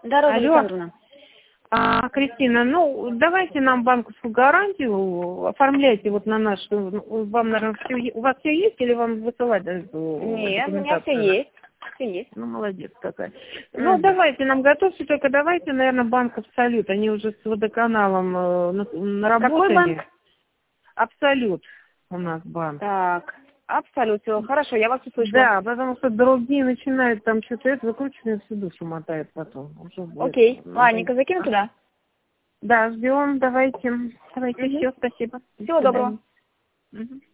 Да, Роза Алло. Александровна. Кристина, ну, давайте нам банковскую гарантию, оформляйте вот на наш, вам, наверное, у вас все есть или вам высылать Нет, у меня все есть. Все есть. Ну, молодец какая. Ну, давайте нам готовьте, только давайте, наверное, банк Абсолют. Они уже с водоканалом наработали. Какой банк? Абсолют у нас банк. Так, Абсолют, все, хорошо, я вас услышала. Да, потому что другие начинают там что-то это выкручивать, всю душу мотает потом. Уже Окей, ладненько, закину туда. Да, ждем, давайте. Давайте, все, спасибо. Всего доброго. Мгм.